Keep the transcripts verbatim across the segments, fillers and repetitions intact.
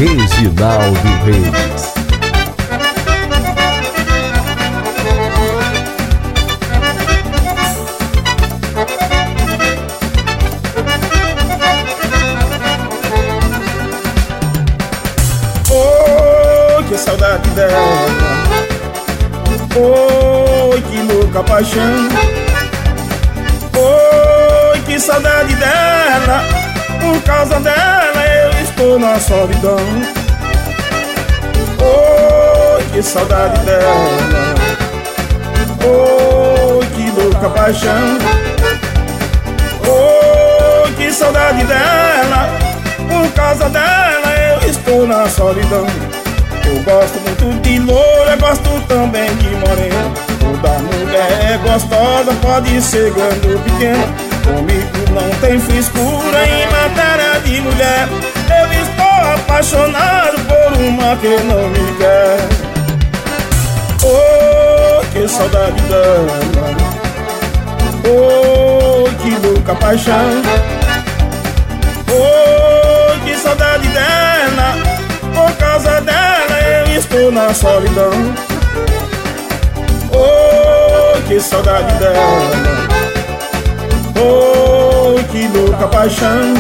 Reginaldo Reis. Oh, que saudade dela. Oh, que louca paixão. Oh, que saudade dela. Por causa dela eu estou na solidão. Oh, que saudade dela. Oh, que louca paixão. Oh, que saudade dela. Por causa dela eu estou na solidão. Eu gosto muito de loura, gosto também de morena. Toda mulher é gostosa, pode ser grande ou pequena. Comigo não tem frescura em matéria de mulher. Eu estou apaixonado por uma que não me quer. Oh, que saudade dela. Oh, que louca paixão. Oh, que saudade dela. Por causa dela eu estou na solidão. Oh, que saudade dela. Oh, que louca paixão.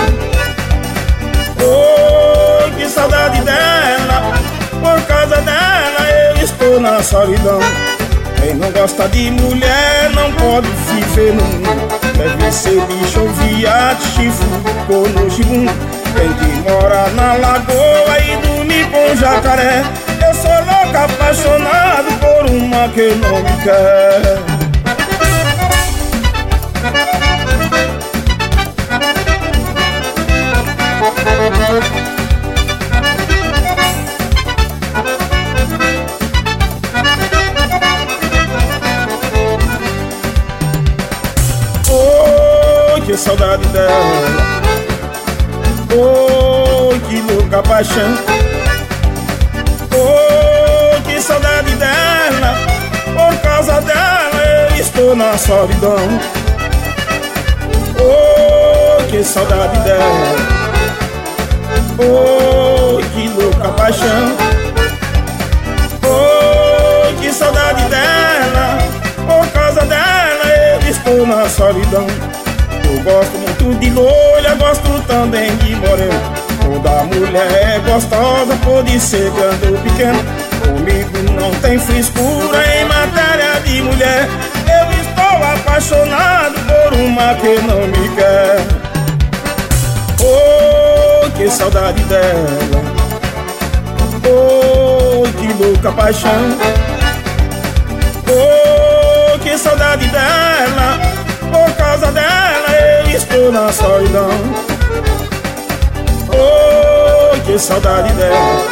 Oh, que saudade dela. Por causa dela eu estou na solidão. Quem não gosta de mulher não pode viver no mundo. Deve ser bicho ou viado, chifre, corno, chibum. Tem que morar na lagoa e dormir com jacaré. Eu sou louco apaixonado por uma que não me quer. Oh, que saudade dela. Oh, que louca paixão. Oh, que saudade dela. Por causa dela eu estou na solidão. Oh, que saudade dela. Oh, que louca paixão. Oh, que saudade dela. Por causa dela eu estou na solidão. Eu gosto muito de loira, gosto também de morena. Toda mulher é gostosa, pode ser grande ou pequena. Comigo não tem frescura em matéria de mulher. Eu estou apaixonado por uma que não me quer. Oh, que saudade dela. Oh, que louca paixão. Oh, que saudade dela. Por causa dela eu estou na solidão. Oh, que saudade dela.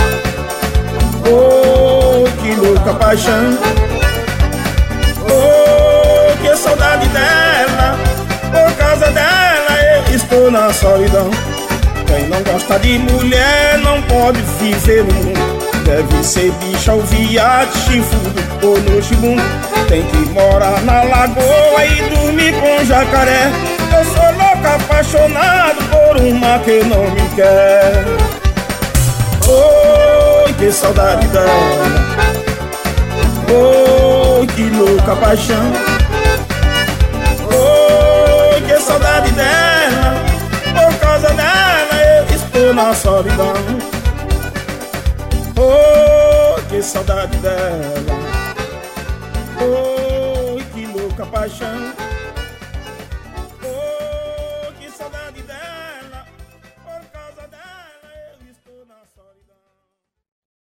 Oh, que louca paixão. Oh, que saudade dela. Por causa dela eu estou na solidão. Quem não gosta de mulher não pode viver no mundo. Deve ser bicha ou viado, chifrudo ou no chibundo. Tem que morar na lagoa e dormir com jacaré. Eu sou louco apaixonado por uma que não me quer. Oh, que saudade dela. Oh, que louca paixão. Oh, que saudade dela. Por causa dela eu estou na solidão. Oh, que saudade dela. Oh, que louca paixão.